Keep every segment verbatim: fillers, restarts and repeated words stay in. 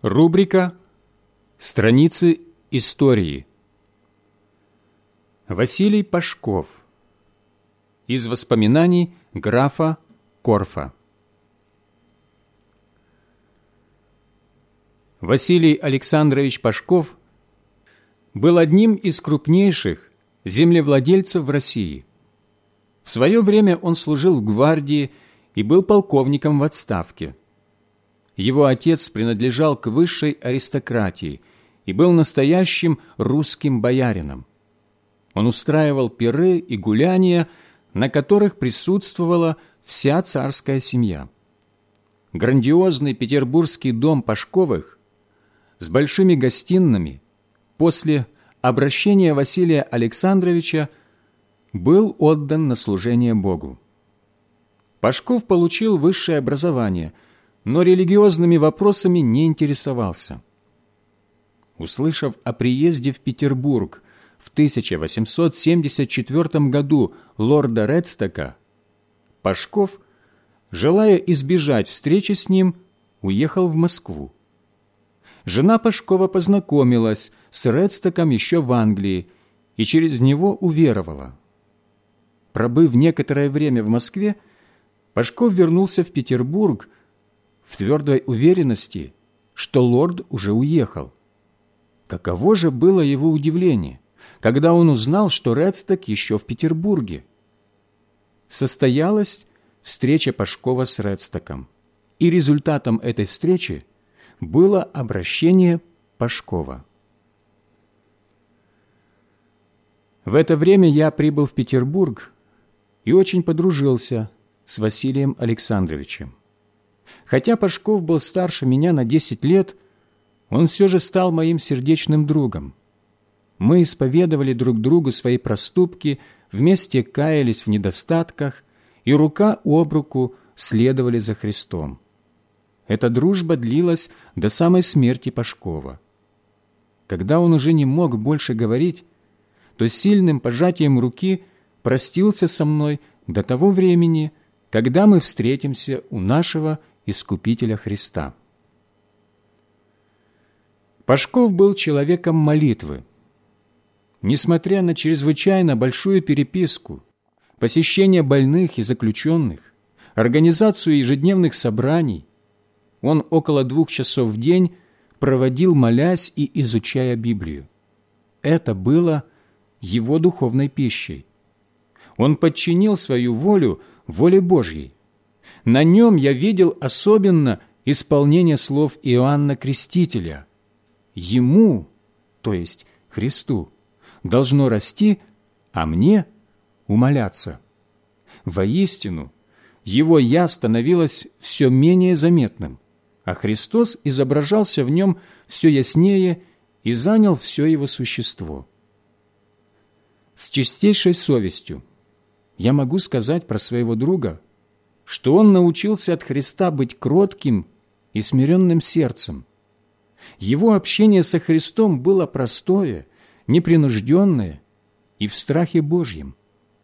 Рубрика «Страницы истории». Василий Пашков. Из воспоминаний графа Корфа. Василий Александрович Пашков был одним из крупнейших землевладельцев в России. В свое время он служил в гвардии и был полковником в отставке. Его отец принадлежал к высшей аристократии и был настоящим русским боярином. Он устраивал пиры и гуляния, на которых присутствовала вся царская семья. Грандиозный петербургский дом Пашковых с большими гостиными после обращения Василия Александровича был отдан на служение Богу. Пашков получил высшее образование, но религиозными вопросами не интересовался. Услышав о приезде в Петербург в тысяча восемьсот семьдесят четвёртом году лорда Редстока, Пашков, желая избежать встречи с ним, уехал в Москву. Жена Пашкова познакомилась с Редстоком еще в Англии и через него уверовала. Пробыв некоторое время в Москве, Пашков вернулся в Петербург в твердой уверенности, что лорд уже уехал. Каково же было его удивление, когда он узнал, что Редсток еще в Петербурге. Состоялась встреча Пашкова с Редстоком, и результатом этой встречи было обращение Пашкова. В это время я прибыл в Петербург и очень подружился с Василием Александровичем. Хотя Пашков был старше меня на десять лет, он все же стал моим сердечным другом. Мы исповедовали друг другу свои проступки, вместе каялись в недостатках и рука об руку следовали за Христом. Эта дружба длилась до самой смерти Пашкова. Когда он уже не мог больше говорить, то сильным пожатием руки простился со мной до того времени, когда мы встретимся у нашего Искупителя Христа. Пашков был человеком молитвы. Несмотря на чрезвычайно большую переписку, посещение больных и заключенных, организацию ежедневных собраний, он около двух часов в день проводил, молясь и изучая Библию. Это было его духовной пищей. Он подчинил свою волю воле Божьей. На нем я видел особенно исполнение слов Иоанна Крестителя. Ему, то есть Христу, должно расти, а мне умаляться. Воистину, его «я» становилось все менее заметным, а Христос изображался в нем все яснее и занял все его существо. С чистейшей совестью я могу сказать про своего друга, что он научился от Христа быть кротким и смиренным сердцем. Его общение со Христом было простое, непринужденное и в страхе Божьем.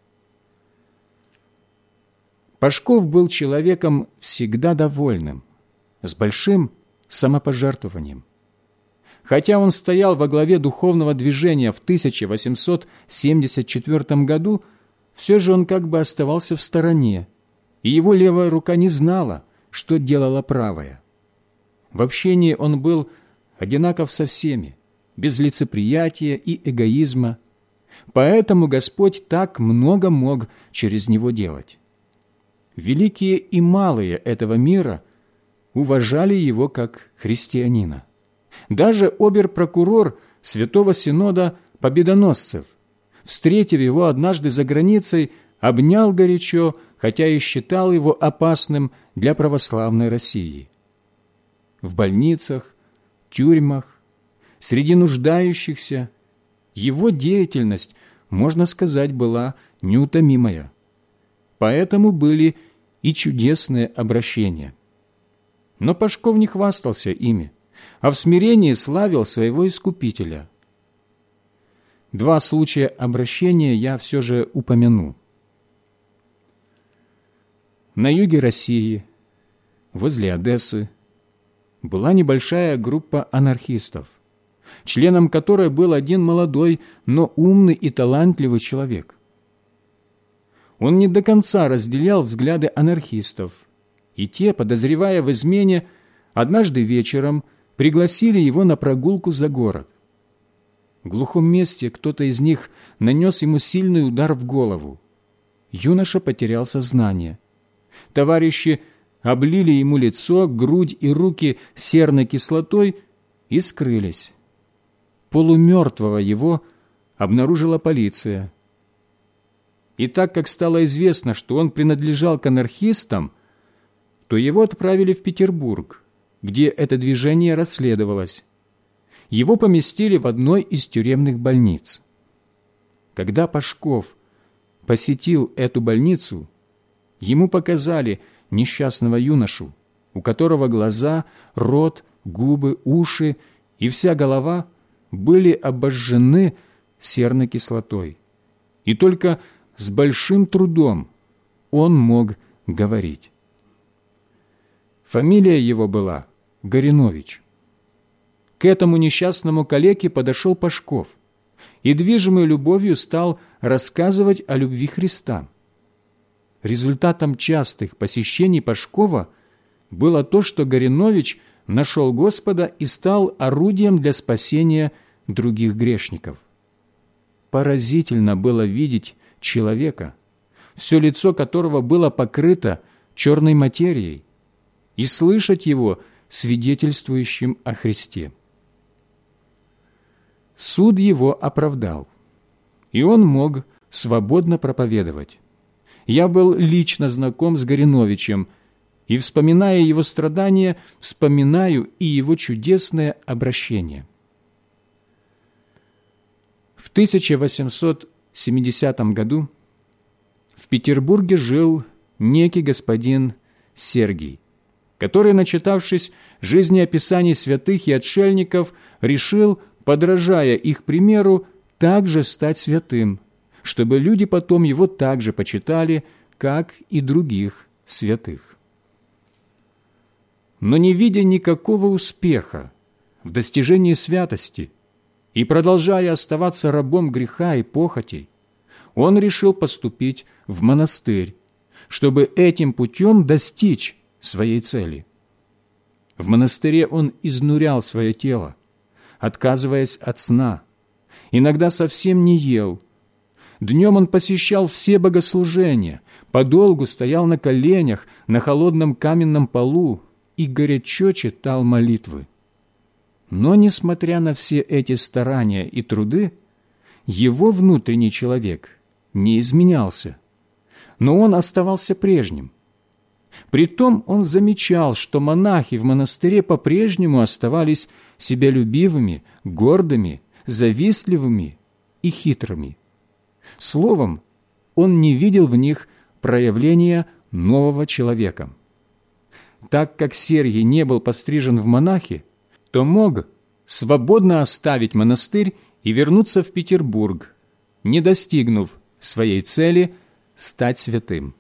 Пашков был человеком всегда довольным, с большим самопожертвованием. Хотя он стоял во главе духовного движения в тысяча восемьсот семьдесят четвёртом году, все же он как бы оставался в стороне, и его левая рука не знала, что делала правая. В общении он был одинаков со всеми, без лицеприятия и эгоизма, поэтому Господь так много мог через него делать. Великие и малые этого мира уважали его как христианина. Даже обер-прокурор Святого Синода Победоносцев, встретив его однажды за границей, обнял горячо, хотя и считал его опасным для православной России. В больницах, тюрьмах, среди нуждающихся его деятельность, можно сказать, была неутомимая. Поэтому были и чудесные обращения. Но Пашков не хвастался ими, а в смирении славил своего Искупителя. Два случая обращения я все же упомяну. На юге России, возле Одессы, была небольшая группа анархистов, членом которой был один молодой, но умный и талантливый человек. Он не до конца разделял взгляды анархистов, и те, подозревая в измене, однажды вечером пригласили его на прогулку за город. В глухом месте кто-то из них нанес ему сильный удар в голову. Юноша потерял сознание. Товарищи облили ему лицо, грудь и руки серной кислотой и скрылись. Полумертвого его обнаружила полиция. И так как стало известно, что он принадлежал к анархистам, то его отправили в Петербург, где это движение расследовалось. Его поместили в одной из тюремных больниц. Когда Пашков посетил эту больницу, ему показали несчастного юношу, у которого глаза, рот, губы, уши и вся голова были обожжены серной кислотой. И только с большим трудом он мог говорить. Фамилия его была Горинович. К этому несчастному калеке подошел Пашков и, движимый любовью, стал рассказывать о любви Христа. Результатом частых посещений Пашкова было то, что Горинович нашел Господа и стал орудием для спасения других грешников. Поразительно было видеть человека, все лицо которого было покрыто черной материей, и слышать его свидетельствующим о Христе. Суд его оправдал, и он мог свободно проповедовать. Я был лично знаком с Гориновичем, и, вспоминая его страдания, вспоминаю и его чудесное обращение. В тысяча восемьсот семидесятом году в Петербурге жил некий господин Сергий, который, начитавшись жизнеописаний святых и отшельников, решил, подражая их примеру, также стать святым, чтобы люди потом его также почитали, как и других святых. Но не видя никакого успеха в достижении святости и продолжая оставаться рабом греха и похотей, он решил поступить в монастырь, чтобы этим путем достичь своей цели. В монастыре он изнурял свое тело, отказываясь от сна, иногда совсем не ел. Днем он посещал все богослужения, подолгу стоял на коленях на холодном каменном полу и горячо читал молитвы. Но, несмотря на все эти старания и труды, его внутренний человек не изменялся, но он оставался прежним. Притом он замечал, что монахи в монастыре по-прежнему оставались себялюбивыми, гордыми, завистливыми и хитрыми. Словом, он не видел в них проявления нового человека. Так как Сергий не был пострижен в монахи, то мог свободно оставить монастырь и вернуться в Петербург, не достигнув своей цели стать святым.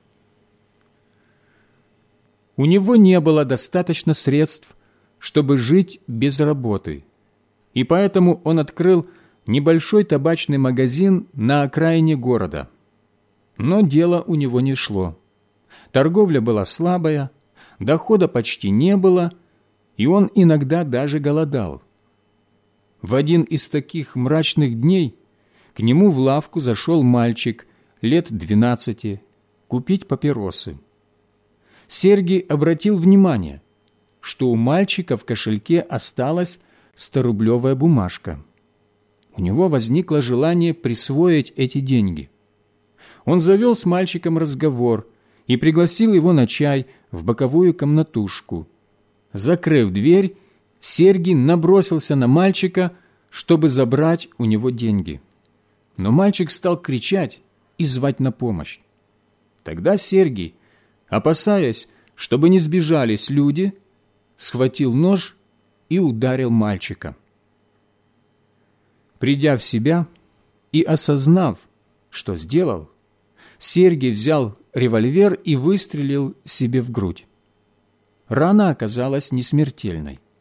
У него не было достаточно средств, чтобы жить без работы, и поэтому он открыл небольшой табачный магазин на окраине города. Но дело у него не шло. Торговля была слабая, дохода почти не было, и он иногда даже голодал. В один из таких мрачных дней к нему в лавку зашел мальчик лет двенадцати купить папиросы. Сергий обратил внимание, что у мальчика в кошельке осталась сторублевая бумажка. У него возникло желание присвоить эти деньги. Он завел с мальчиком разговор и пригласил его на чай в боковую комнатушку. Закрыв дверь, Сергий набросился на мальчика, чтобы забрать у него деньги. Но мальчик стал кричать и звать на помощь. Тогда Сергий, опасаясь, чтобы не сбежались люди, схватил нож и ударил мальчика. Придя в себя и осознав, что сделал, Сергий взял револьвер и выстрелил себе в грудь. Рана оказалась несмертельной.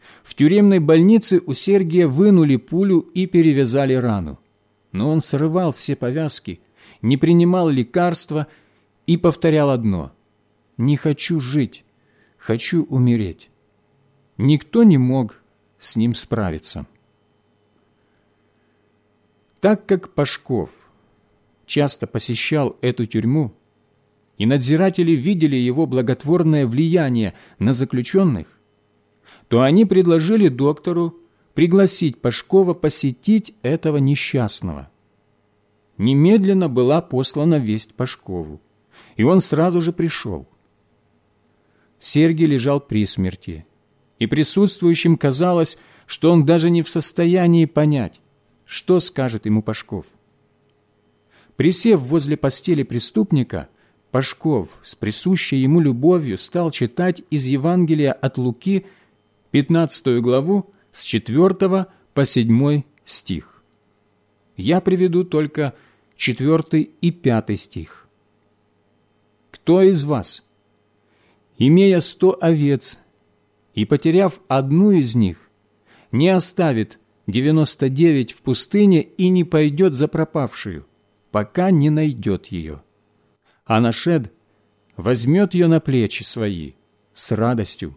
В тюремной больнице у Сергия вынули пулю и перевязали рану. Но он срывал все повязки, не принимал лекарства и повторял одно: «Не хочу жить, хочу умереть». Никто не мог с ним справиться. Так как Пашков часто посещал эту тюрьму, и надзиратели видели его благотворное влияние на заключенных, то они предложили доктору пригласить Пашкова посетить этого несчастного. Немедленно была послана весть Пашкову, и он сразу же пришел. Сергий лежал при смерти, и присутствующим казалось, что он даже не в состоянии понять, что скажет ему Пашков. Присев возле постели преступника, Пашков с присущей ему любовью стал читать из Евангелия от Луки пятнадцатую главу с четвёртого по седьмой стих. Я приведу только четвёртый и пятый стих. «Кто из вас, имея сто овец и потеряв одну из них, не оставит девяносто девять в пустыне и не пойдет за пропавшую, пока не найдет ее? А нашед возьмет ее на плечи свои с радостью».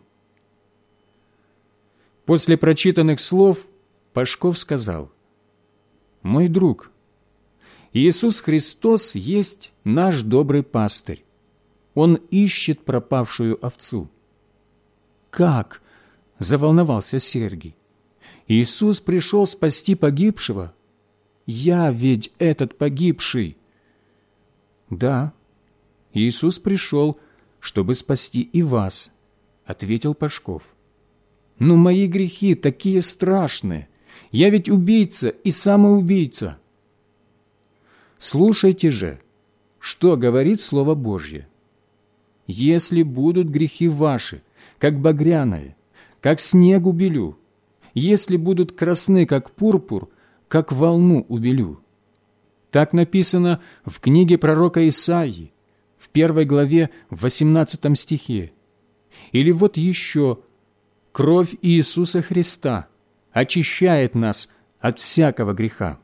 После прочитанных слов Пашков сказал: «Мой друг, Иисус Христос есть наш добрый пастырь. Он ищет пропавшую овцу». «Как?» – заволновался Сергий. «Иисус пришел спасти погибшего? Я ведь этот погибший». «Да, Иисус пришел, чтобы спасти и вас», – ответил Пашков. «Но мои грехи такие страшные. Я ведь убийца и самоубийца». «Слушайте же, что говорит Слово Божье. Если будут грехи ваши, как багряное, как снег убелю, если будут красны, как пурпур, как волну убелю». Так написано в книге пророка Исаии, в первой главе, в восемнадцатом стихе. Или вот еще: «Кровь Иисуса Христа очищает нас от всякого греха».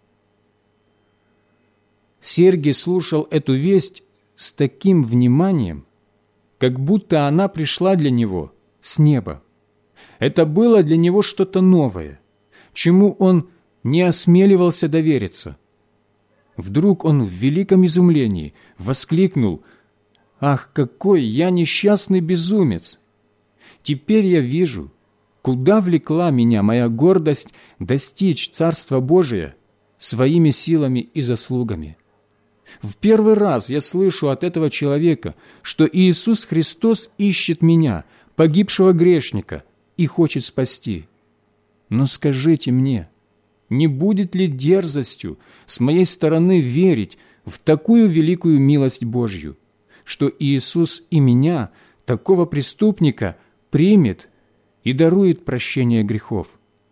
Сергий слушал эту весть с таким вниманием, как будто она пришла для него с неба. Это было для него что-то новое, чему он не осмеливался довериться. Вдруг он в великом изумлении воскликнул: «Ах, какой я несчастный безумец! Теперь я вижу, куда влекла меня моя гордость достичь Царства Божия своими силами и заслугами. В первый раз я слышу от этого человека, что Иисус Христос ищет меня, погибшего грешника, и хочет спасти. Но скажите мне, не будет ли дерзостью с моей стороны верить в такую великую милость Божью, что Иисус и меня, такого преступника, примет и дарует прощение грехов?»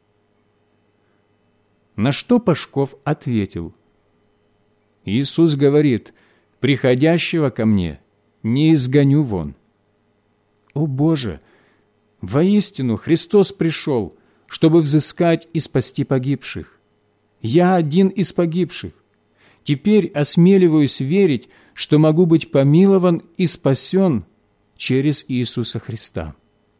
На что Пашков ответил: «Иисус говорит: приходящего ко мне не изгоню вон». О Боже! Воистину Христос пришел, чтобы взыскать и спасти погибших. Я один из погибших. Теперь осмеливаюсь верить, что могу быть помилован и спасен через Иисуса Христа.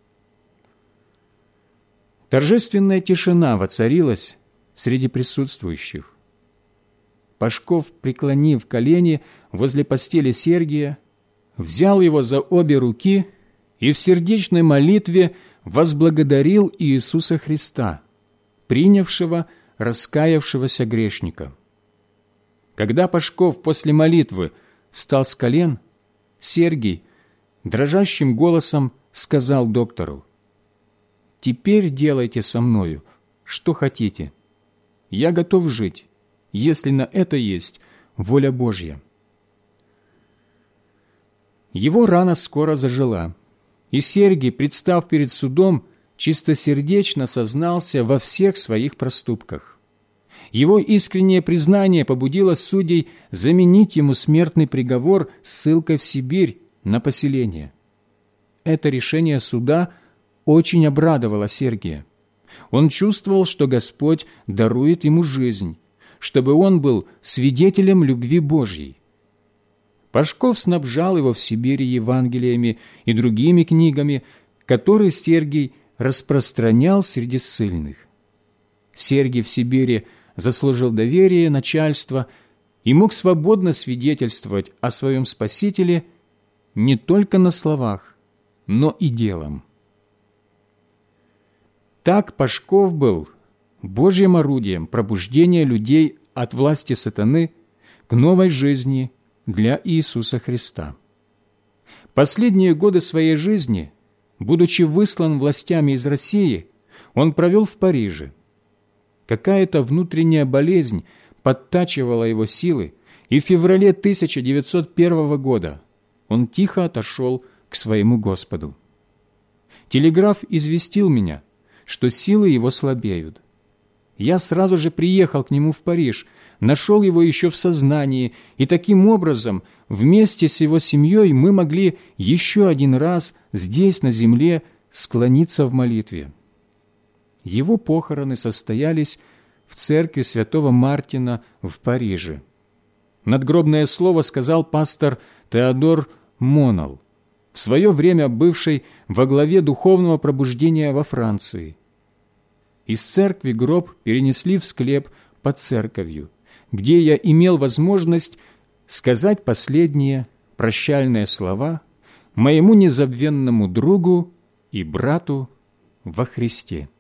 Торжественная тишина воцарилась среди присутствующих. Пашков, преклонив колени возле постели Сергия, взял его за обе руки и в сердечной молитве возблагодарил Иисуса Христа, принявшего раскаявшегося грешника. Когда Пашков после молитвы встал с колен, Сергий дрожащим голосом сказал доктору: «Теперь делайте со мною, что хотите. Я готов жить, если на это есть воля Божья». Его рана скоро зажила, и Сергий, представ перед судом, чистосердечно сознался во всех своих проступках. Его искреннее признание побудило судей заменить ему смертный приговор ссылкой в Сибирь на поселение. Это решение суда очень обрадовало Сергия. Он чувствовал, что Господь дарует ему жизнь, чтобы он был свидетелем любви Божьей. Пашков снабжал его в Сибири Евангелиями и другими книгами, которые Сергий распространял среди ссыльных. Сергий в Сибири заслужил доверие начальства и мог свободно свидетельствовать о своем Спасителе не только на словах, но и делом. Так Пашков был Божьим орудием пробуждения людей от власти сатаны к новой жизни для Иисуса Христа. Последние годы своей жизни, будучи выслан властями из России, он провел в Париже. Какая-то внутренняя болезнь подтачивала его силы, и в феврале тысяча девятьсот первого года он тихо отошел к своему Господу. Телеграф известил меня, что силы его слабеют. Я сразу же приехал к нему в Париж, нашел его еще в сознании, и таким образом вместе с его семьей мы могли еще один раз здесь, на земле, склониться в молитве. Его похороны состоялись в церкви святого Мартина в Париже. Надгробное слово сказал пастор Теодор Монал, в свое время бывший во главе духовного пробуждения во Франции. Из церкви гроб перенесли в склеп под церковью, где я имел возможность сказать последние прощальные слова моему незабвенному другу и брату во Христе.